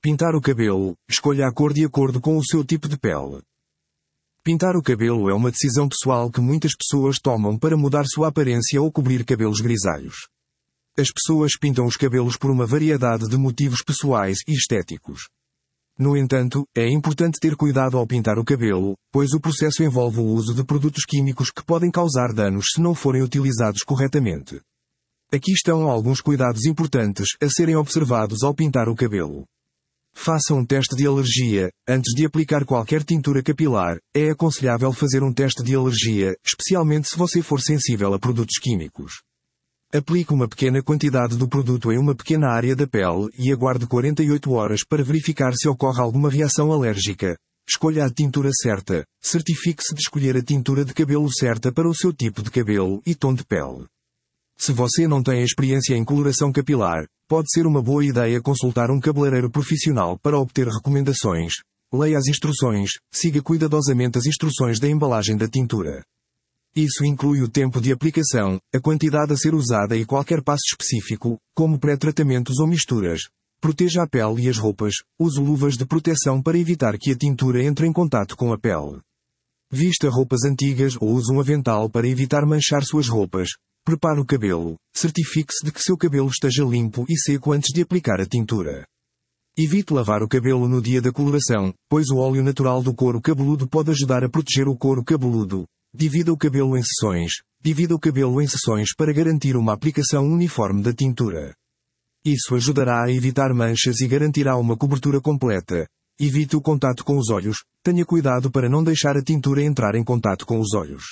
Pintar o cabelo, escolha a cor de acordo com o seu tipo de pele. Pintar o cabelo é uma decisão pessoal que muitas pessoas tomam para mudar sua aparência ou cobrir cabelos grisalhos. As pessoas pintam os cabelos por uma variedade de motivos pessoais e estéticos. No entanto, é importante ter cuidado ao pintar o cabelo, pois o processo envolve o uso de produtos químicos que podem causar danos se não forem utilizados corretamente. Aqui estão alguns cuidados importantes a serem observados ao pintar o cabelo. Faça um teste de alergia. Antes de aplicar qualquer tintura capilar, é aconselhável fazer um teste de alergia, especialmente se você for sensível a produtos químicos. Aplique uma pequena quantidade do produto em uma pequena área da pele e aguarde 48 horas para verificar se ocorre alguma reação alérgica. Escolha a tintura certa. Certifique-se de escolher a tintura de cabelo certa para o seu tipo de cabelo e tom de pele. Se você não tem experiência em coloração capilar, pode ser uma boa ideia consultar um cabeleireiro profissional para obter recomendações. Leia as instruções, siga cuidadosamente as instruções da embalagem da tintura. Isso inclui o tempo de aplicação, a quantidade a ser usada e qualquer passo específico, como pré-tratamentos ou misturas. Proteja a pele e as roupas. Use luvas de proteção para evitar que a tintura entre em contato com a pele. Vista roupas antigas ou use um avental para evitar manchar suas roupas. Prepare o cabelo. Certifique-se de que seu cabelo esteja limpo e seco antes de aplicar a tintura. Evite lavar o cabelo no dia da coloração, pois o óleo natural do couro cabeludo pode ajudar a proteger o couro cabeludo. Divida o cabelo em seções. Divida o cabelo em seções para garantir uma aplicação uniforme da tintura. Isso ajudará a evitar manchas e garantirá uma cobertura completa. Evite o contato com os olhos. Tenha cuidado para não deixar a tintura entrar em contato com os olhos.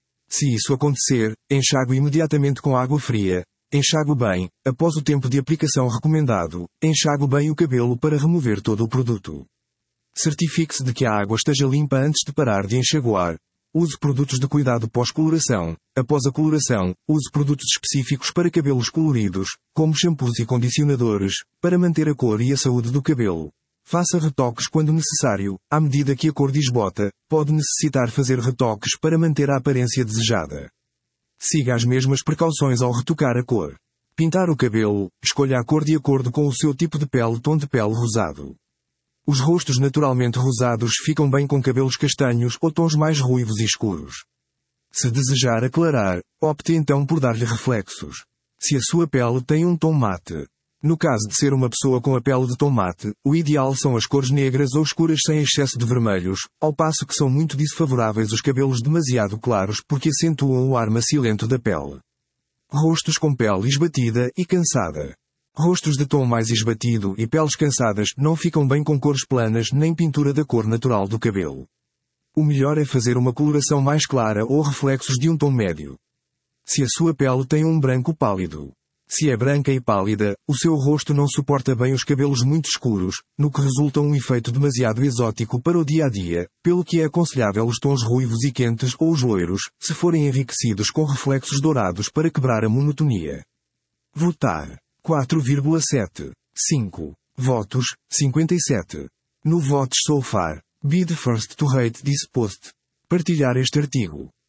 Se isso acontecer, enxague imediatamente com água fria. Enxague bem, após o tempo de aplicação recomendado. Enxague bem o cabelo para remover todo o produto. Certifique-se de que a água esteja limpa antes de parar de enxaguar. Use produtos de cuidado pós-coloração. Após a coloração, use produtos específicos para cabelos coloridos, como shampoos e condicionadores, para manter a cor e a saúde do cabelo. Faça retoques quando necessário. À medida que a cor desbota, pode necessitar fazer retoques para manter a aparência desejada. Siga as mesmas precauções ao retocar a cor. Pintar o cabelo, escolha a cor de acordo com o seu tipo de pele, tom de pele rosado. Os rostos naturalmente rosados ficam bem com cabelos castanhos ou tons mais ruivos e escuros. Se desejar aclarar, opte então por dar-lhe reflexos. Se a sua pele tem um tom mate. No caso de ser uma pessoa com a pele de tom mate, o ideal são as cores negras ou escuras sem excesso de vermelhos, ao passo que são muito desfavoráveis os cabelos demasiado claros porque acentuam o ar macilento da pele. Rostos com pele esbatida e cansada. Rostos de tom mais esbatido e peles cansadas não ficam bem com cores planas nem pintura da cor natural do cabelo. O melhor é fazer uma coloração mais clara ou reflexos de um tom médio. Se a sua pele tem um branco pálido. Se é branca e pálida, o seu rosto não suporta bem os cabelos muito escuros, no que resulta um efeito demasiado exótico para o dia a dia, pelo que é aconselhável os tons ruivos e quentes ou os loiros, se forem enriquecidos com reflexos dourados para quebrar a monotonia. Votar. 4,7. 5. Votos. 57. No Votes So Far. Be the first to rate this post. Partilhar este artigo.